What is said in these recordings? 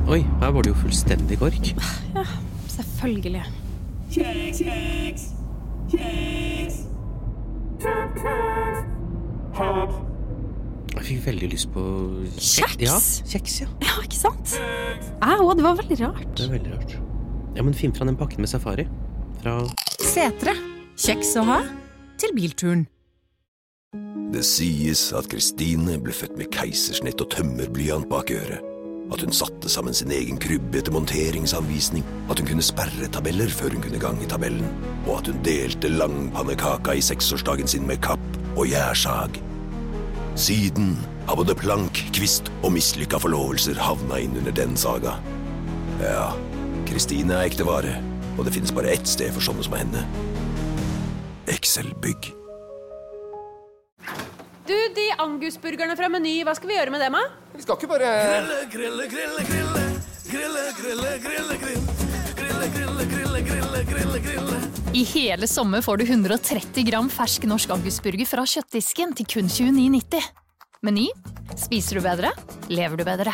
Oi, her var det jo fullstendig kork. Ja, selvfølgelig. Kjeks, kjeks, kjeks. Jeg fikk veldig lyst på Kjeks? Ja, kjeks, ja. Ja, ikke sant? Det var veldig rart. Det er veldig rart. Ja, men finn fra den pakken med safari. Fra Setre. Kjeks å ha til bilturen. Det sies at Kristine ble født med keisersnitt og tømmerblyant bak øret. At hun satte sammen sin egen krybbe etter monteringsanvisning. At hun kunne sperre tabeller før hun kunne gange tabellen. Og at hun delte langpannekaka i 6-årsdagen sin med kapp og gjærsag. Siden har både plank, kvist og mislykka forlovelser havna inn under den saga. Ja, Kristine er ekte vare, og det finnes bare ett sted for sånne som henne. Excel-bygg. Du, de angusburgerne fra Meny, hva skal vi gjøre med dem, da? Vi skal ikke bare... I hele sommer får du 130 gram fersk norsk angusburger fra kjøttdisken til kun 29,90. Meny. Spiser du bedre? Lever du bedre?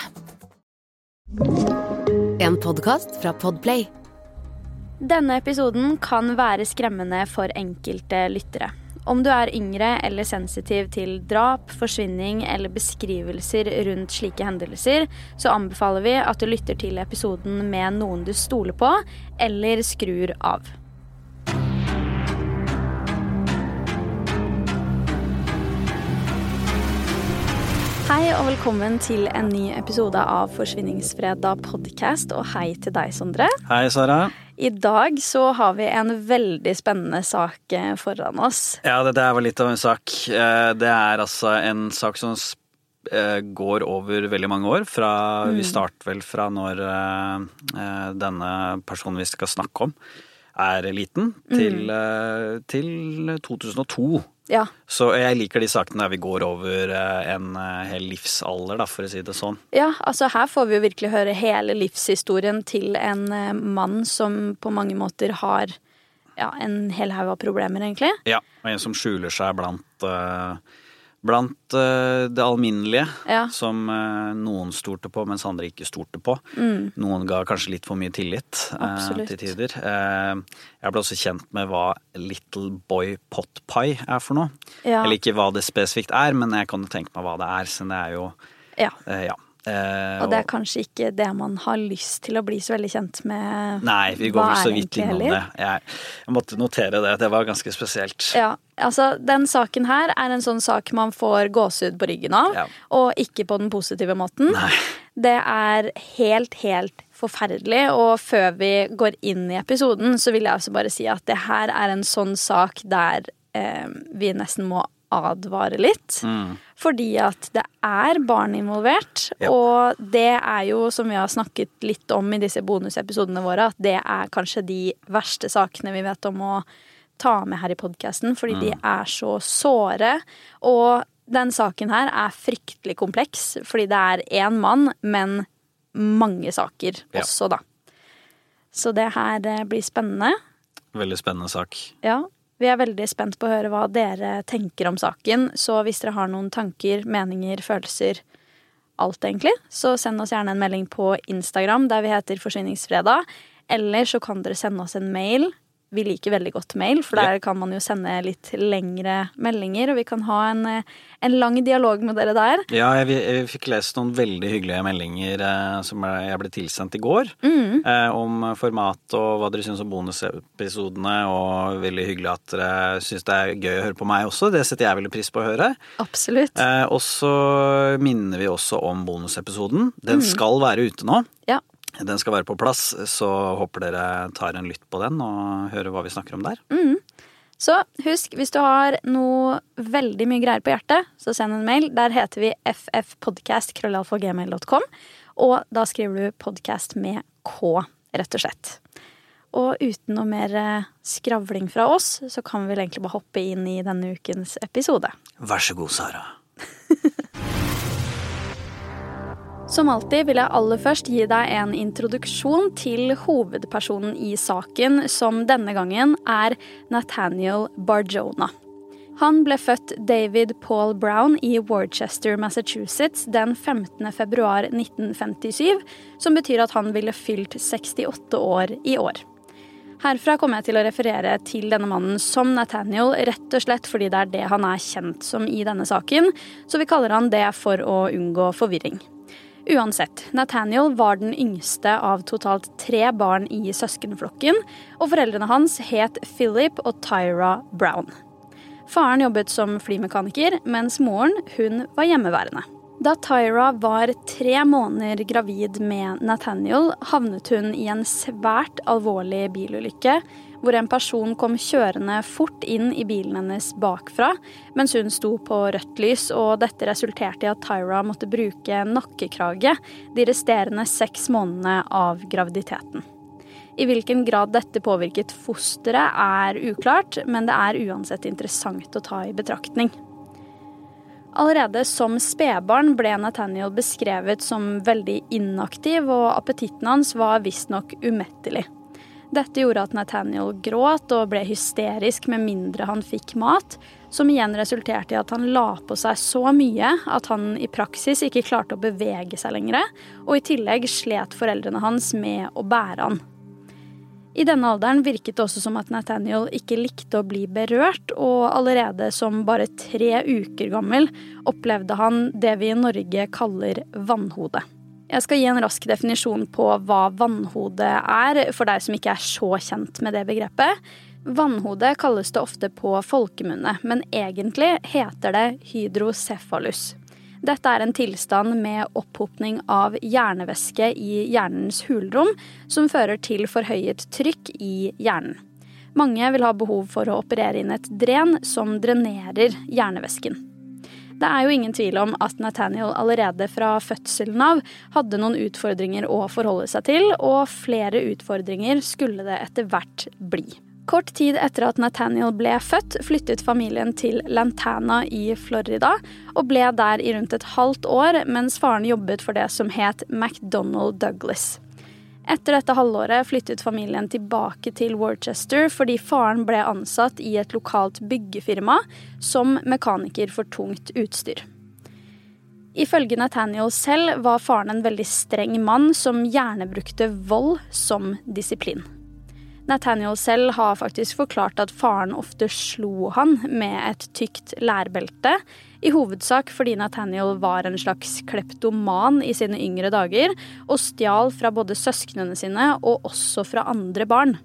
En podcast fra Podplay. Denne episoden kan være skremmende for enkelte lyttere. Om du er yngre eller sensitiv til drap, forsvinning eller beskrivelser rundt slike hendelser, så anbefaler vi at du lytter til episoden med noen du stoler på, eller skrur av. Hei og velkommen til en ny episode av Forsvinningsfredag podcast, og hei til deg, Sondre. Hei, Sara. I dag så har vi en veldig spennende sak foran oss. Ja, det var litt av en sak. Det er altså en sak som går over veldig mange år. Vi starter vel fra når denne personen vi skal snakke om er liten, til 2002. Ja. Så jeg liker de sakene der vi går over en hel livsalder, da, for å si det sånn. Ja, altså her får vi jo virkelig høre hele livshistorien til en mann som på mange måter har en hel haug av problemer, egentlig. Ja, og en som skjuler seg blant det alminnelige, som noen stolte på, mens andre ikke stolte på. Noen ga kanskje litt for mye tillit til tider. Jeg ble også kjent med hva Little Boy Pot Pie er for noe. Ja. Eller ikke hva det spesifikt er, men jeg kan jo tenke meg hva det er, så det er jo... og det er kanskje ikke det man har lyst til å bli så veldig kjent med. Nei, vi går vel så vidt innom det. Jeg måtte notere det var ganske spesielt. Ja, altså den saken her er en sånn sak man får gåsehud på ryggen av, og ikke på den positive måten. Nei. Det er helt forferdelig, og før vi går inn i episoden så vil jeg også bare si at det her er en sånn sak der vi nesten må advare litt, fordi at det er barn involvert, og det er jo, som vi har snakket litt om i disse bonusepisodene våre, at det er kanskje de verste sakene vi vet om å ta med her i podcasten, fordi de er så såre, og den saken her er fryktelig kompleks, fordi det er en mann, men mange saker også da. Så det her blir spennende. Veldig spennende sak. Ja. Vi er veldig spent på å høre hva dere tenker om saken, så hvis dere har noen tanker, meninger, følelser, alt egentlig, så send oss gjerne en melding på Instagram, der vi heter Forsvinningsfredag, eller så kan dere sende oss en mail. Vi liker veldig godt mail, for der kan man jo sende litt lengre meldinger, og vi kan ha en lang dialog med dere der. Ja, jeg fikk lest noen veldig hyggelige meldinger som jeg ble tilsendt i går, om format og hva dere synes om bonusepisodene, og veldig hyggelig at dere synes det er gøy å høre på meg også. Det setter jeg veldig pris på å høre. Absolutt. Og så minner vi også om bonusepisoden. Den skal være ute nå. Ja. Den skal være på plass, så håper dere tar en lytt på den og hører hva vi snakker om der. Så husk, hvis du har noe veldig mye greier på hjertet, så send en mail. Der heter vi ffpodcast@gmail.com, og da skriver du podcast med K, rett og slett. Og uten noe mer skravling fra oss, så kan vi vel egentlig bare hoppe inn i denne ukens episode. Vær så god, Sara. Som alltid vil jeg aller først gi deg en introduksjon til hovedpersonen i saken, som denne gangen er Nathaniel Barjona. Han ble født David Paul Brown i Worcester, Massachusetts den 15. februar 1957, som betyr at han ville fylt 68 år i år. Herfra kommer jeg til å referere til denne mannen som Nathaniel, rett og slett fordi det er det han er kjent som i denne saken, så vi kaller han det for å unngå forvirring. Uansett, Nathaniel var den yngste av totalt 3 barn i søskenflokken, og foreldrene hans het Philip og Tyra Brown. Faren jobbet som flymekaniker, mens moren, hun var hjemmeværende. Da Tyra var 3 måneder gravid med Nathaniel, havnet hun i en svært alvorlig bilulykke, hvor en person kom kjørende fort inn i bilen hennes bakfra, mens hun sto på rødt lys, og dette resulterte i at Tyra måtte bruke nakkekrage de resterende 6 månedene av graviditeten. I hvilken grad dette påvirket fosteret er uklart, men det er uansett interessant å ta i betraktning. Allerede som spedbarn ble Nathaniel beskrevet som veldig inaktiv, og appetitten hans var visstnok umettelig. Dette gjorde at Nathaniel gråt og ble hysterisk med mindre han fikk mat, som igjen resulterte i at han la på seg så mye at han i praksis ikke klarte å bevege seg lenger, og i tillegg slet foreldrene hans med å bære han. I denne alderen virket det også som at Nathaniel ikke likte å bli berørt, og allerede som bare 3 uker gammel opplevde han det vi i Norge kaller vannhode. Jeg skal gi en rask definisjon på hva vannhode er, for deg som ikke er så kjent med det begrepet. Vannhode kalles det ofte på folkemunne, men egentlig heter det hydrocephalus. Dette er en tilstand med opphopning av hjernevæske i hjernens hulrom, som fører til forhøyet trykk i hjernen. Mange vil ha behov for å operere inn et dren som drenerer hjernevæsken. Det er jo ingen tvil om at Nathaniel allerede fra fødselen av hadde noen utfordringer å forholde seg til, og flere utfordringer skulle det etter hvert bli. Kort tid etter at Nathaniel ble født, flyttet familien til Lantana i Florida, og ble der i rundt et halvt år, mens faren jobbet for det som het McDonnell Douglas. Etter dette halvåret flyttet familien tilbake til Worcester, fordi faren ble ansatt i et lokalt byggefirma som mekaniker for tungt utstyr. Ifølge Nathaniel selv var faren en veldig streng mann som gjerne brukte vold som disiplin. Nathaniel selv har faktisk forklart at faren ofte slo han med et tykt lærbelte, i hovedsak fordi Nathaniel var en slags kleptoman i sine yngre dager, og stjal fra både søsknene sine og også fra andre barn.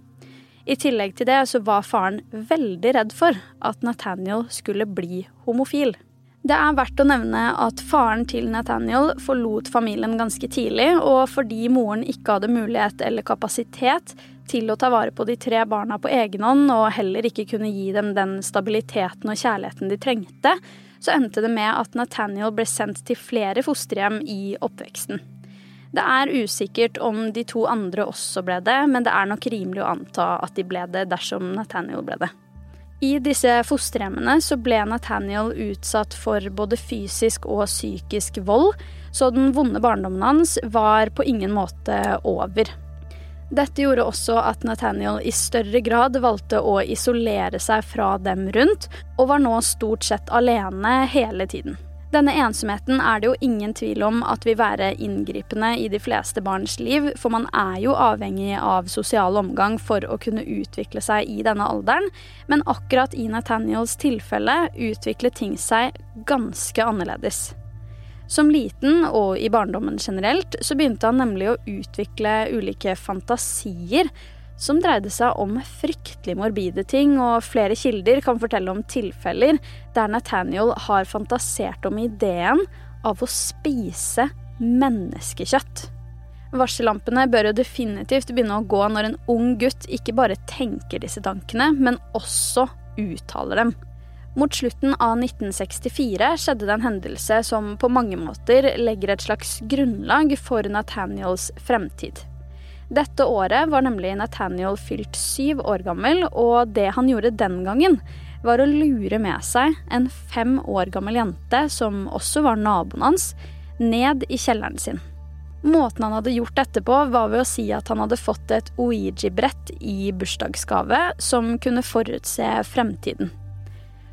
I tillegg til det så var faren veldig redd for at Nathaniel skulle bli homofil. Det er verdt å nevne at faren til Nathaniel forlot familien ganske tidlig, og fordi moren ikke hadde mulighet eller kapasitet til å ta vare på de 3 barna på egen hånd, og heller ikke kunne gi dem den stabiliteten og kjærligheten de trengte, så endte det med at Nathaniel ble sendt til flere fosterhjem i oppveksten. Det er usikkert om de 2 andre også ble det, men det er nok rimelig å anta at de ble det dersom Nathaniel ble det. I disse fosterhjemmene så ble Nathaniel utsatt for både fysisk og psykisk vold, så den vonde barndommen hans var på ingen måte over. Dette gjorde også at Nathaniel i større grad valgte å isolere seg fra dem rundt, og var nå stort sett alene hele tiden. Denne ensomheten er det jo ingen tvil om at vil være inngripende i de fleste barns liv, for man er jo avhengig av sosial omgang for å kunne utvikle seg i denne alderen, men akkurat i Nathaniels tilfelle utviklet ting seg ganske annerledes. Som liten, og i barndommen generelt, så begynte han nemlig å utvikle ulike fantasier som dreide seg om fryktelig morbide ting, og flere kilder kan fortelle om tilfeller der Nathaniel har fantasert om ideen av å spise menneskekjøtt. Varsellampene bør jo definitivt begynne å gå når en ung gutt ikke bare tenker disse tankene, men også uttaler dem. Mot slutten av 1964 skjedde det en hendelse som på mange måter legger et slags grunnlag for Nathaniels fremtid. Dette året var nemlig Nathaniel fylt 7 år gammel, og det han gjorde den gangen var å lure med seg en 5 år gammel jente, som også var naboen hans, ned i kjelleren sin. Måten han hadde gjort dette på var ved å si at han hadde fått et Ouija-brett i bursdagsgave som kunne forutse fremtiden.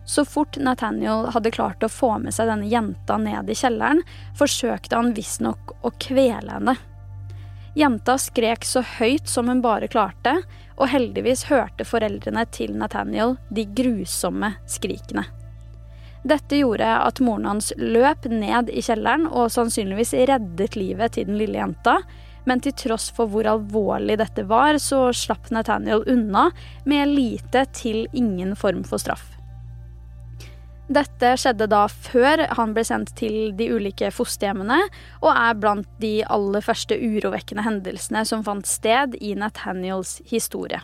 Så fort Nathaniel hadde klart å få med seg denne jenta ned i kjelleren, forsøkte han visstnok å kvele henne. Jenta skrek så høyt som hun bare klarte, og heldigvis hørte foreldrene til Nathaniel de grusomme skrikene. Dette gjorde at moren hans løp ned i kjelleren og sannsynligvis reddet livet til den lille jenta, men til tross for hvor alvorlig dette var, så slapp Nathaniel unna med lite til ingen form for straff. Dette skjedde da før han ble sendt til de ulike fosterhjemmene, og blant de aller første urovekkende hendelsene som fant sted i Nathaniels historie.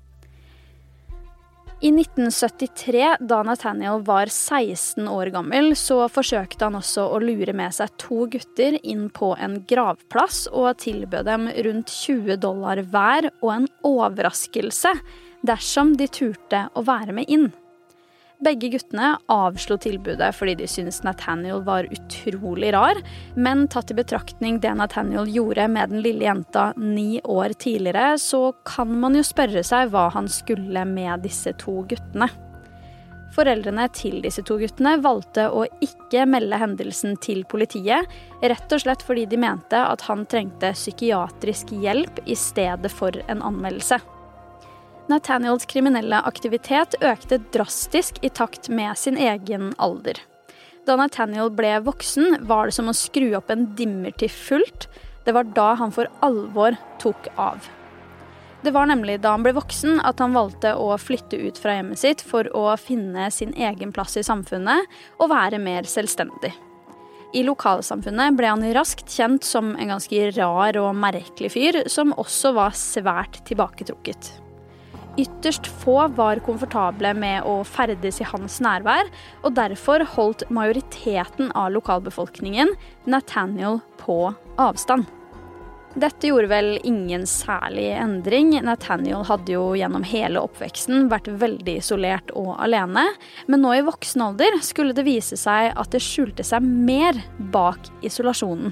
I 1973, da Nathaniel var 16 år gammel, så forsøkte han også å lure med seg 2 gutter inn på en gravplass og tilbød dem rundt $20 hver og en overraskelse dersom de turte å være med inn. Begge guttene avslo tilbudet fordi de syntes Nathaniel var utrolig rar, men tatt i betraktning det Nathaniel gjorde med den lille jenta 9 år tidligere, så kan man jo spørre seg hva han skulle med disse 2 guttene. Foreldrene til disse 2 guttene valgte å ikke melde hendelsen til politiet, rett og slett fordi de mente at han trengte psykiatrisk hjelp i stedet for en anmeldelse. Nathaniels kriminelle aktivitet økte drastisk i takt med sin egen alder. Da Nathaniel ble voksen, var det som å skru opp en dimmer til fullt. Det var da han for alvor tok av. Det var nemlig da han ble voksen at han valgte å flytte ut fra hjemmet sitt for å finne sin egen plass i samfunnet og være mer selvstendig. I lokalsamfunnet ble han raskt kjent som en ganske rar og merkelig fyr, som også var svært tilbaketrukket. Ytterst få var komfortable med å ferdes i hans nærvær, og derfor holdt majoriteten av lokalbefolkningen Nathaniel på avstand. Dette gjorde vel ingen særlig endring. Nathaniel hadde jo gjennom hele oppveksten vært veldig isolert og alene, men nå i voksen alder skulle det vise seg at det skjulte seg mer bak isolasjonen.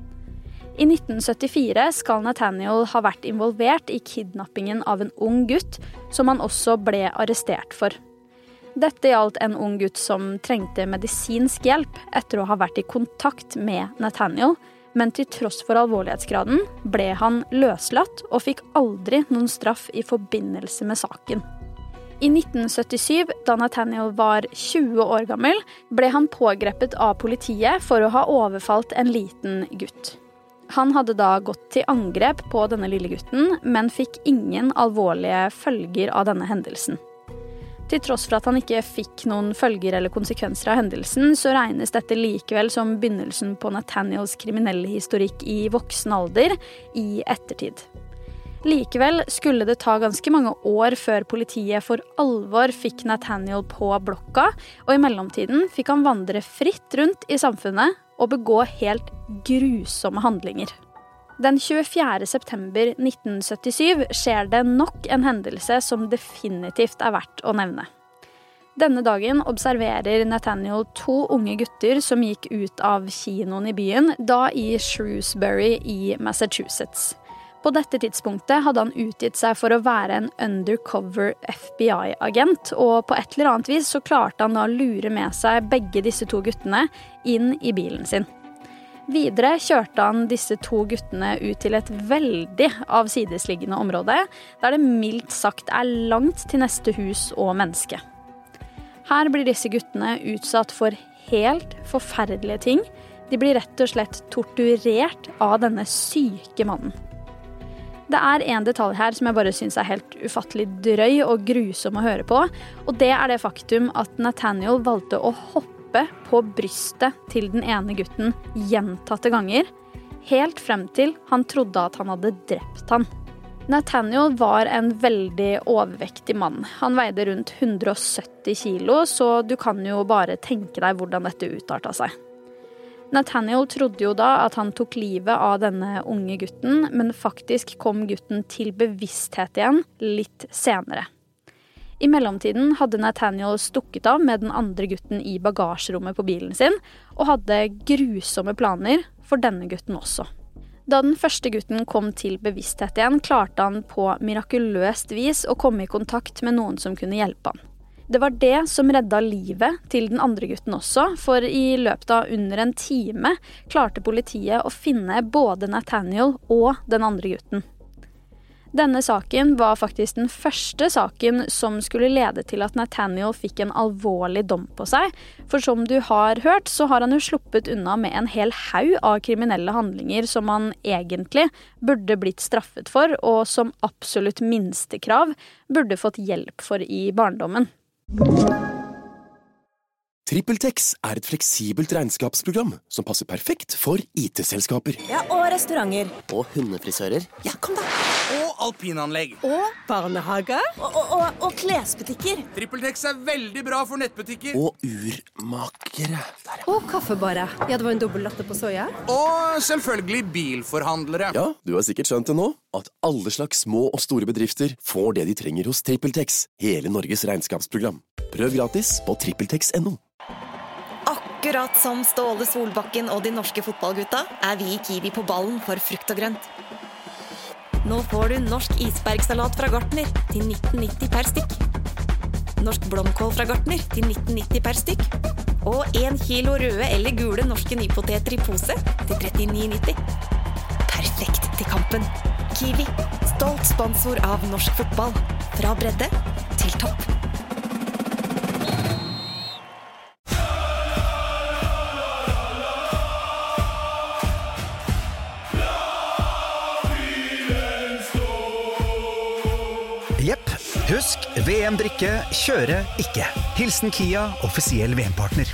I 1974 skal Nathaniel ha vært involvert i kidnappingen av en ung gutt, som han også ble arrestert for. Dette gjaldt en ung gutt som trengte medisinsk hjelp etter å ha vært i kontakt med Nathaniel, men til tross for alvorlighetsgraden ble han løslatt og fikk aldri noen straff i forbindelse med saken. I 1977, da Nathaniel var 20 år gammel, ble han pågrepet av politiet for å ha overfalt en liten gutt. Han hadde da gått til angrep på denne lille gutten, men fikk ingen alvorlige følger av denne hendelsen. Til tross for at han ikke fikk noen følger eller konsekvenser av hendelsen, så regnes dette likevel som begynnelsen på Nathaniels kriminelle historikk i voksen alder i ettertid. Likevel skulle det ta ganske mange år før politiet for alvor fikk Nathaniel på blokka, og i mellomtiden fikk han vandre fritt rundt i samfunnet og begå helt grusomme handlinger. Den 24. september 1977 skjer det nok en hendelse som definitivt verdt å nevne. Denne dagen observerer Nathaniel 2 unge gutter som gikk ut av kinoen i byen, da i Shrewsbury i Massachusetts. På dette tidspunktet hadde han utgitt seg for å være en undercover FBI-agent, og på et eller annet vis så klarte han da å lure med seg begge disse 2 guttene inn i bilen sin. Videre kjørte han disse 2 guttene ut til et veldig avsidesliggende område, der det mildt sagt langt til neste hus og menneske. Her blir disse guttene utsatt for helt forferdelige ting. De blir rett og slett torturert av denne syke mannen. Det en detalj her som jeg bare synes helt ufattelig drøy og grusom å høre på, og det det faktum at Nathaniel valgte å hoppe på brystet til den ene gutten gjentatte ganger, helt frem til han trodde at han hadde drept han. Nathaniel var en veldig overvektig mann. Han veide rundt 170 kilo, så du kan jo bare tenke deg hvordan dette utartet seg. Nathaniel trodde jo da at han tok livet av denne unge gutten, men faktisk kom gutten til bevissthet igjen litt senere. I mellomtiden hadde Nathaniel stukket av med den andre gutten i bagasjerommet på bilen sin, og hadde grusomme planer for denne gutten også. Da den første gutten kom til bevissthet igjen, klarte han på mirakuløst vis å komme i kontakt med noen som kunne hjelpe han. Det var det som redda livet til den andre gutten også, for i løpet av under en time klarte politiet å finne både Nathaniel og den andre gutten. Denne saken var faktisk den første saken som skulle lede til at Nathaniel fikk en alvorlig dom på seg, for som du har hørt så har han jo sluppet unna med en hel haug av kriminelle handlinger som han egentlig burde blitt straffet for, og som absolutt minstekrav burde fått hjelp for i barndommen. TrippelTex et fleksibelt regnskapsprogram som passer perfekt for IT-selskaper. Ja, og restauranter. Og hundefrisører. Ja, kom da. Og alpinanlegg. Og barnehager. Og klesbutikker. TrippelTex veldig bra for nettbutikker. Og urmakere. Og kaffebare. Ja, det var en dobbelt latte på soja. Og selvfølgelig bilforhandlere. Ja, du har sikkert skjønt det nå, at alle slags små og store bedrifter får det de trenger hos TrippelTex, hele Norges regnskapsprogram. Prøv gratis på trippeltex.no. Akkurat som Ståle Solbakken og de norske fotballgutta vi i Kiwi på ballen for frukt og grønt. Nå får du norsk isbergsalat fra Gartner til 19,90 per stykk. Norsk blomkål fra Gartner til 19,90 per stykk. Og 1 kilo røde eller gule norske nypoteter i pose til 39,90. Perfekt til kampen. Kiwi, stolt sponsor av norsk fotball. Fra bredde til topp. Jepp, husk, VM-drikke, kjøre ikke. Hilsen Kia, offisiell VM-partner.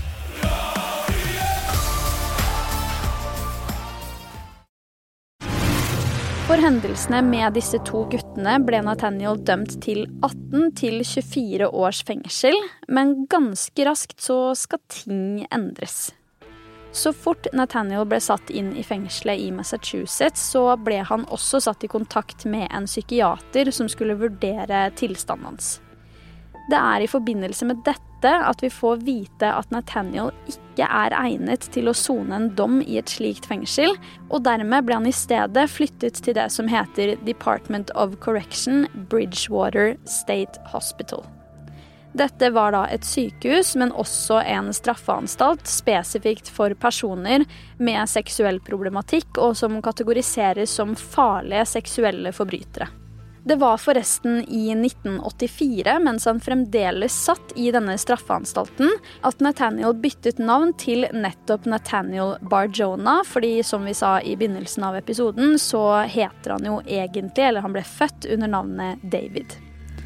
For hendelsene med disse to guttene ble Nathaniel dømt til 18 til 24 års fengsel, men ganske raskt så skal ting endres. Så fort Nathaniel ble satt inn i fengselet i Massachusetts, så ble han også satt i kontakt med en psykiater som skulle vurdere tilstanden hans. Det i forbindelse med dette at vi får vite at Nathaniel ikke egnet til å sone en dom i et slikt fengsel, og dermed ble han i stedet flyttet til det som heter Department of Correction, Bridgewater State Hospital. Dette var da et sykehus, men også en straffeanstalt spesifikt for personer med seksuell problematikk og som kategoriseres som farlige seksuelle forbrytere. Det var forresten i 1984, mens han fremdeles satt i denne straffeanstalten, at Nathaniel byttet navn til nettopp Nathaniel Barjona, fordi som vi sa i begynnelsen av episoden, så heter han jo egentlig, eller han ble født under navnet David.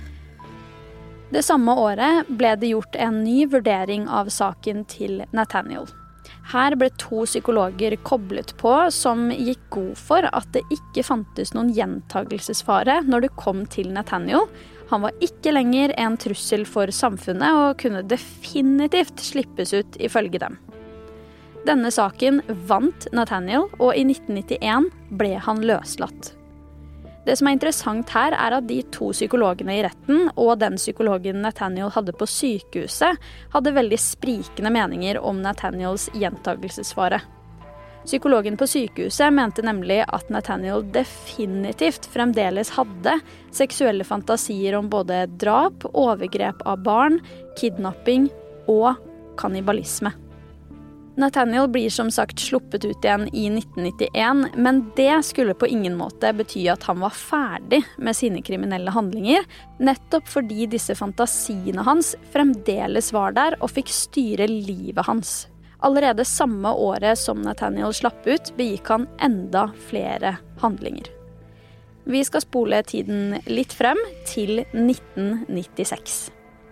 Det samme året ble det gjort en ny vurdering av saken til Nathaniel. Her ble 2 psykologer koblet på som gikk god for at det ikke fantes noen gjentagelsesfare når det kom til Nathaniel. Han var ikke lenger en trussel for samfunnet og kunne definitivt slippes ut ifølge dem. Denne saken vant Nathaniel, og i 1991 ble han løslatt. Det som interessant her at de 2 psykologene i retten og den psykologen Nathaniel hadde på sykehuset hadde veldig sprikende meninger om Nathaniels gjentagelsesfare. Psykologen på sykehuset mente nemlig at Nathaniel definitivt fremdeles hadde seksuelle fantasier om både drap, overgrep av barn, kidnapping og kannibalisme. Nathaniel blir som sagt sluppet ut igjen i 1991, men det skulle på ingen måte bety at han var ferdig med sine kriminelle handlinger, nettopp fordi disse fantasiene hans fremdeles var der og fikk styre livet hans. Allerede samme året som Nathaniel slapp ut, begikk han enda flere handlinger. Vi skal spole tiden litt frem til 1996.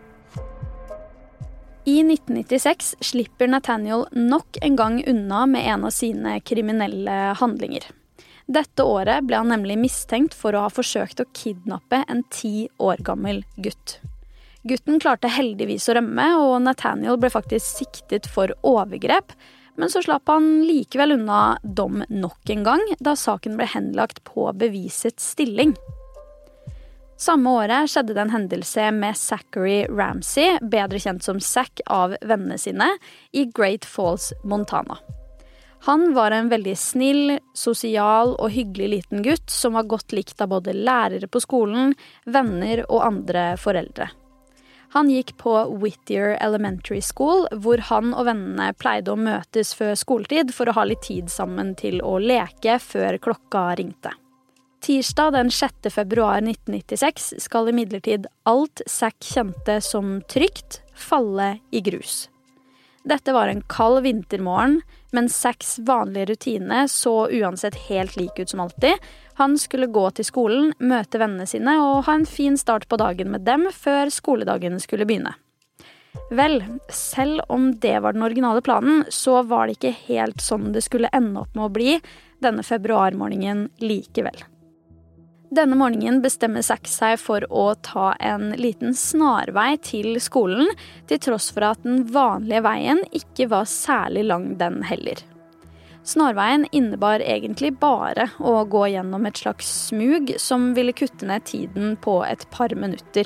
I 1996 slipper Nathaniel nok en gang unna med en av sine kriminelle handlinger. Dette året ble han nemlig mistenkt for å ha forsøkt å kidnappe en 10 år gammel gutt. Gutten klarte heldigvis å rømme, og Nathaniel ble faktisk siktet for overgrep, men så slapp han likevel unna dom nok en gang, da saken ble henlagt på bevisets stilling. Samme året skjedde det en hendelse med Zachary Ramsey, bedre kjent som Zack av vennene sine, i Great Falls, Montana. Han var en veldig snill, sosial og hyggelig liten gutt som var godt likt av både lærere på skolen, venner og andre foreldre. Han gikk på Whittier Elementary School, hvor han og vennene pleide å møtes før skoletid for å ha litt tid sammen til å leke før klokka ringte. Tirsdag den 6. februar 1996 skal imidlertid alt Zack kjente som trygt falle i grus. Dette var en kald vintermorgen, men Zacks vanlige rutine så uansett helt lik ut som alltid. Han skulle gå til skolen, møte vennene sine og ha en fin start på dagen med dem før skoledagen skulle begynne. Vel, selv om det var den originale planen, så var det ikke helt sånn det skulle ende opp med å bli denne februarmorgenen likevel. Denne morgenen bestemmer Zack seg for å ta en liten snarvei til skolen, til tross for at den vanlige veien ikke var særlig lang den heller. Snarveien innebar egentlig bare å gå gjennom et slags smug som ville kutte ned tiden på et par minutter.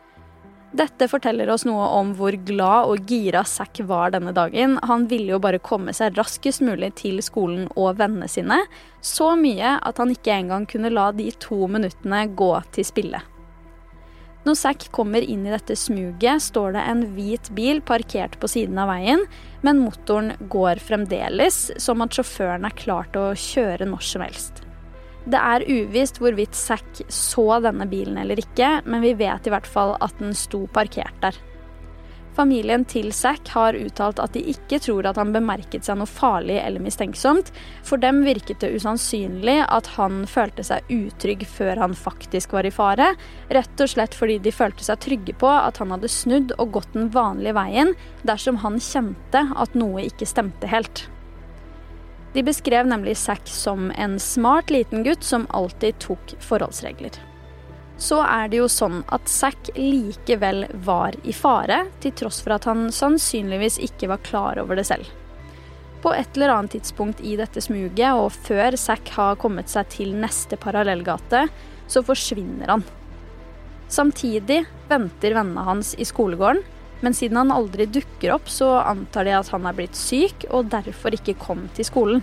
Dette forteller oss noe om hvor glad og gira Zack var denne dagen. Han ville jo bare komme seg raskest mulig til skolen og vennene sine, så mye at han ikke engang kunne la de 2 minuttene gå til spille. Når Zack kommer inn i dette smuget, står det en hvit bil parkert på siden av veien, men motoren går fremdeles, som at sjåføren klar til å kjøre når som helst. Det uvisst hvorvidt Zack så denne bilen eller ikke, men vi vet i hvert fall at den sto parkert der. Familien til Zack har uttalt at de ikke tror at han bemerket seg noe farlig eller mistenksomt. For dem virket det usannsynlig at han følte seg utrygg før han faktisk var i fare, rett og slett fordi de følte seg trygge på at han hadde snudd og gått den vanlige veien dersom han kjente at noe ikke stemte helt. De beskrev nemlig Zack som en smart liten gutt som alltid tok forholdsregler. Så det jo sånn at Zack likevel var i fare, til tross for at han sannsynligvis ikke var klar over det selv. På et eller annet tidspunkt i dette smuget, og før Zack har kommet seg til neste parallellgate, så forsvinner han. Samtidig venter vennene hans i skolegården, men siden han aldri dukker opp, så antar de at han blitt syk og derfor ikke kom til skolen.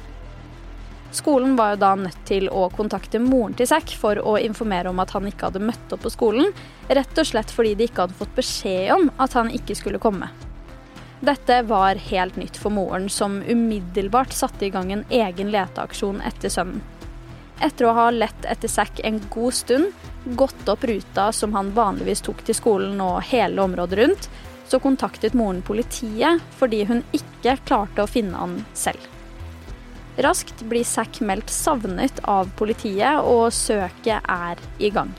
Skolen var jo da nødt til å kontakte moren til Zack for å informere om at han ikke hadde møtt opp på skolen, rett og slett fordi de ikke hadde fått beskjed om at han ikke skulle komme. Dette var helt nytt for moren, som umiddelbart satte i gang en egen leteaksjon etter sønnen. Etter å ha lett etter Zack en god stund, gått opp ruta som han vanligvis tok til skolen og hele området rundt, så kontaktet moren politiet fordi hun ikke klarte å finne han selv. Raskt blir Zack meldt savnet av politiet, og søket i gang.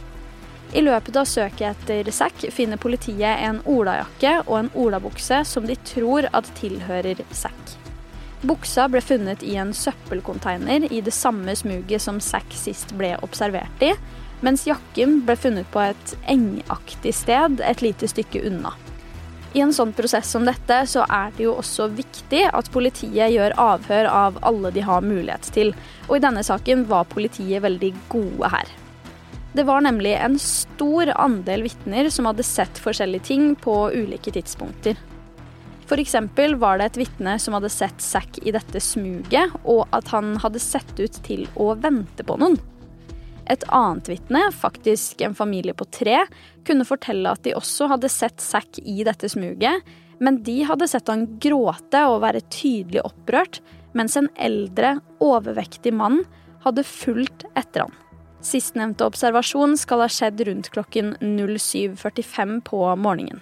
I løpet av søket etter Zack finner politiet en olajakke og en olabukse som de tror at tilhører Zack. Buksa ble funnet i en søppelcontainer i det samme smuget som Zack sist ble observert i, mens jakken ble funnet på et engaktig sted et lite stykke unna. I en sånn prosess som dette så det jo også viktig at politiet gjør avhør av alle de har mulighet til, og i denne saken var politiet veldig gode her. Det var nemlig en stor andel vitner som hadde sett forskjellige ting på ulike tidspunkter. For eksempel var det et vitne som hadde sett Zack i dette smuget, og at han hadde sett ut til å vente på noen. Et annet vitne, faktisk en familie på 3, kunne fortelle at de også hadde sett Zack i dette smuget, men de hadde sett han gråte og være tydelig opprørt, mens en eldre, overvektig mann hadde fulgt etter han. Sistnevnte observasjon skal ha skjedd rundt klokken 07:45 på morgenen.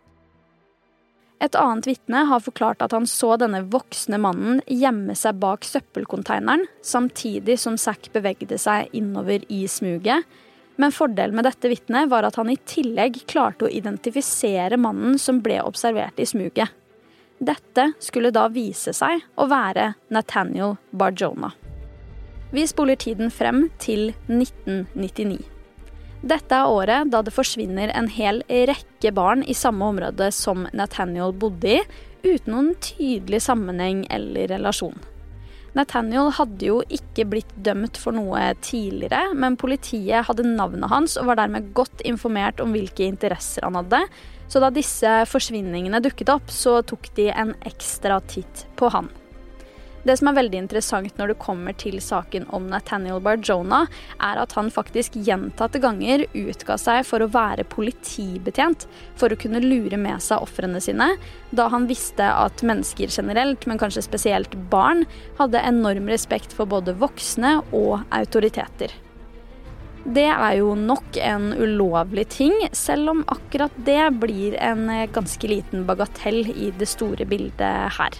Et annet vitne har forklart at han så denne voksne mannen gjemme seg bak søppelkonteineren, samtidig som Zack bevegde seg innover i smuget. Men fordelen med dette vitnet var at han i tillegg klarte å identifisere mannen som ble observert i smuget. Dette skulle da vise seg å være Nathaniel Barjona. Vi spoler tiden frem til 1999. Dette året da det forsvinner en hel rekke barn i samme område som Nathaniel bodde i, uten noen tydelig sammenheng eller relasjon. Nathaniel hadde jo ikke blitt dømt for noe tidligere, men politiet hadde navnet hans og var dermed godt informert om hvilke interesser han hadde, så da disse forsvinningene dukket opp, så tok de en ekstra titt på han. Det som veldig interessant når det kommer til saken om Nathaniel Bar-Jonah, at han faktisk gjentatte ganger utga seg for å være politibetjent for å kunne lure med seg ofrene sine, da han visste at mennesker generelt, men kanskje spesielt barn, hadde enorm respekt for både voksne og autoriteter. Det jo nok en ulovlig ting, selv om akkurat det blir en ganske liten bagatell i det store bildet her.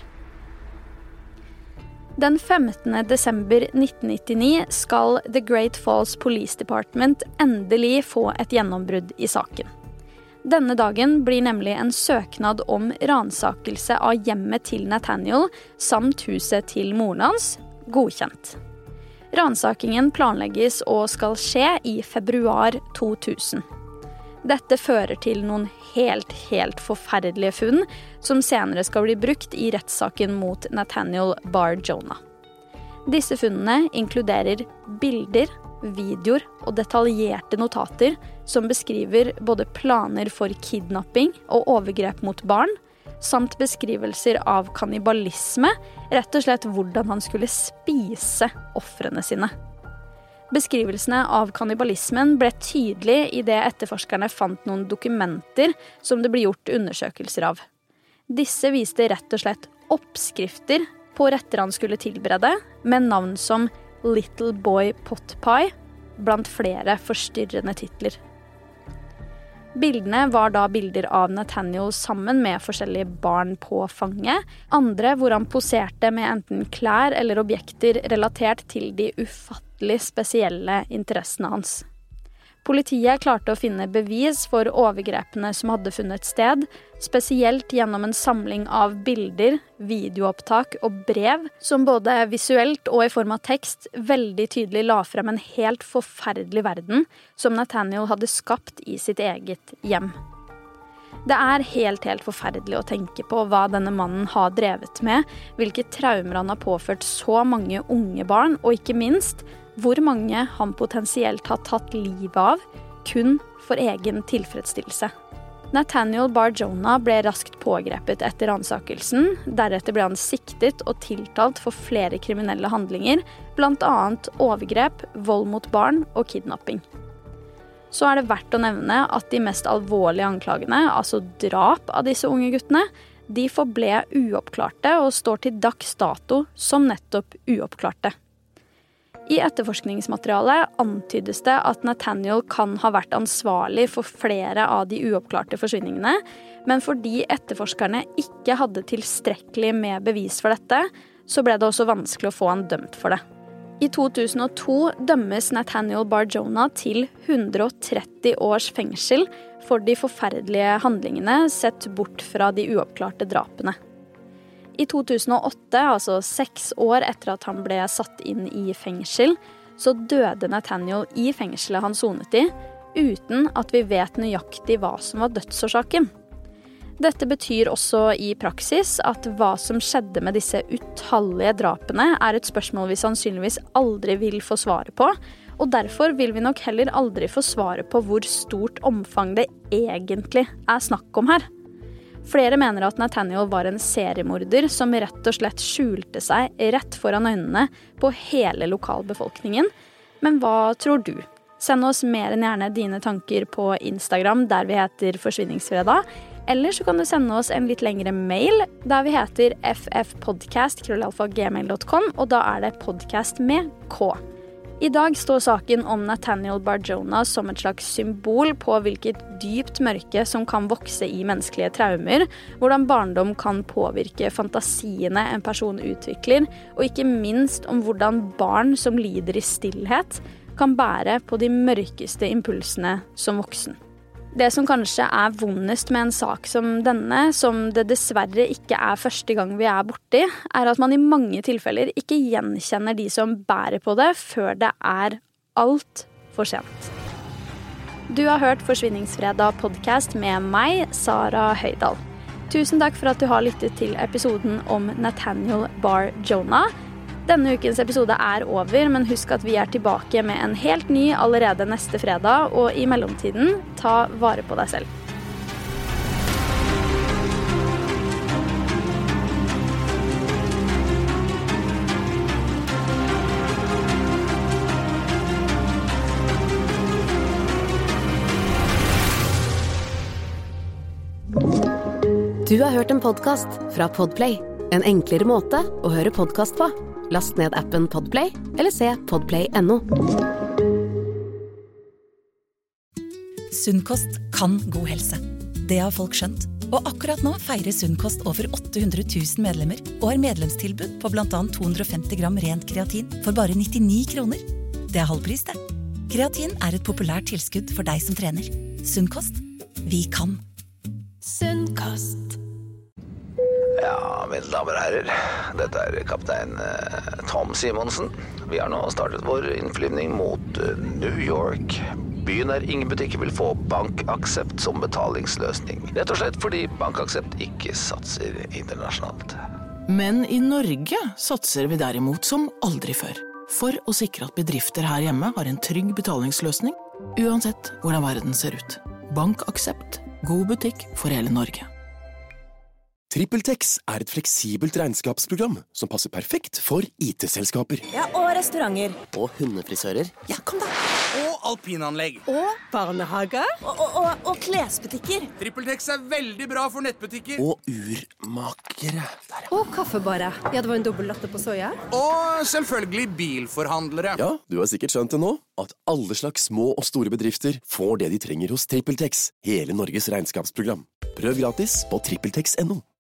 Den 15. desember 1999 skal The Great Falls Police Department endelig få et gjennombrudd i saken. Denne dagen blir nemlig en søknad om ransakelse av hjemmet til Nathaniel samt huset til moren hans godkjent. Ransakingen planlegges og skal skje i februar 2000. Dette fører til noen helt forferdelige funn som senere skal bli brukt i rettssaken mot Nathaniel Bar-Jonah. Disse funnene inkluderer bilder, videoer og detaljerte notater som beskriver både planer for kidnapping og overgrep mot barn, samt beskrivelser av kannibalisme, rett og slett hvordan han skulle spise ofrene sine. Beskrivelsene av kannibalismen ble tydelig i det etterforskerne fant noen dokumenter som det ble gjort undersøkelser av. Disse viste rett og slett oppskrifter på retter han skulle tilberede, med navn som Little Boy Pot Pie, blant flere forstyrrende titler. Bildene var da bilder av Nathaniel sammen med forskjellige barn på fanget, andre hvor han poserte med enten klær eller objekter relatert til de ufattelig spesielle interessene hans. Politiet klarte å finne bevis for overgrepene som hadde funnet sted, spesielt gjennom en samling av bilder, videoopptak og brev, som både visuelt og i form av tekst veldig tydelig la frem en helt forferdelig verden som Nathaniel hadde skapt i sitt eget hjem. Det helt forferdelig å tenke på hva denne mannen har drevet med, hvilke traumer han har påført så mange unge barn, og ikke minst hvor mange han potensielt har tatt livet av, kun for egen tilfredsstillelse. Nathaniel Bar-Jonah ble raskt pågrepet etter ransakelsen, deretter ble han siktet og tiltalt for flere kriminelle handlinger, blant annet overgrep, vold mot barn og kidnapping. Så det verdt å nevne at de mest alvorlige anklagene, altså drap av disse unge guttene, de forble uoppklarte og står til dags dato som nettopp uoppklarte. I etterforskningsmaterialet antydes det at Nathaniel kan ha vært ansvarlig for flere av de uoppklarte forsvinningene, men fordi etterforskerne ikke hadde tilstrekkelig med bevis for dette, så ble det også vanskelig å få han dømt for det. I 2002 dømmes Nathaniel Bar-Jonah til 130 års fengsel for de forferdelige handlingene sett bort fra de uoppklarte drapene. I 2008, altså 6 år etter at han ble satt inn i fengsel, så døde Nathaniel i fengselet han sonet i, uten at vi vet nøyaktig hva som var dødsårsaken. Dette betyr også i praksis at hva som skjedde med disse utallige drapene et spørsmål vi sannsynligvis aldri vil få svare på, og derfor vil vi nok heller aldri få svare på hvor stort omfang det egentlig snakk om her. Flere mener at Nathaniel var en seriemorder som rett og slett skjulte seg rett foran øynene på hele lokalbefolkningen. Men hva tror du? Send oss mer enn gjerne dine tanker på Instagram der vi heter Forsvinningsfredag, eller så kan du sende oss en litt lengre mail der vi heter ffpodcast@gmail.com, og da det podcast med K. I dag står saken om Nathaniel Bar-Jonah som et slags symbol på hvilket dypt mørke som kan vokse i menneskelige traumer, hvordan barndom kan påvirke fantasiene en person utvikler, og ikke minst om hvordan barn som lider i stillhet kan bære på de mørkeste impulsene som voksen. Det som kanskje vondest med en sak som denne, som det dessverre ikke første gang vi borti, at man i mange tilfeller ikke gjenkjenner de som bærer på det før det alt for sent. Du har hørt Forsvinningsfredag podcast med meg, Sara Høydal. Tusen takk for at du har lyttet til episoden om Nathaniel Bar-Jonah. Denne ukens episode over, men husk at vi tilbake med en helt ny allerede neste fredag, og i mellomtiden, ta vare på deg selv. Du har hørt en podcast fra Podplay. En enklere måte å høre podcast på. Last ned appen Podplay, eller se podplay.no. Sunnkost kan god helse. Det har folk skjønt. Og akkurat nå feirer Sunnkost over 800 000 medlemmer og har medlemstilbud på blant annet 250 gram rent kreatin for bare 99 kroner. Det er halvpris, det. Kreatin er et populært tilskudd for deg som trener. Sunnkost. Vi kan. Sunnkost. Ja, mine damer og herrer, dette er kaptein Tom Simonsen. Vi har nå startet vår innflyvning mot New York. Byen der ingen butikker vil få BankAxept som betalingsløsning. Rett og slett fordi BankAxept ikke satser internasjonalt. Men i Norge satser vi derimot som aldri før. For å sikre at bedrifter her hjemme har en trygg betalingsløsning, uansett hvordan verden ser ut. BankAxept. God butikk for hele Norge. TrippelTex er et fleksibelt regnskapsprogram som passer perfekt for IT-selskaper. Ja, og restauranter. Og hundefrisører. Ja, kom da. Og alpinanlegg. Og barnehager. Og klesbutikker. TrippelTex er veldig bra for nettbutikker. Og urmakere. Og kaffebarer. Ja, det var en dobbelt latte på soja. Og selvfølgelig bilforhandlere. Ja, du har sikkert skjønt det nå, at alle slags små og store bedrifter får det de trenger hos TrippelTex, hele Norges regnskapsprogram. Prøv gratis på TrippelTex.no.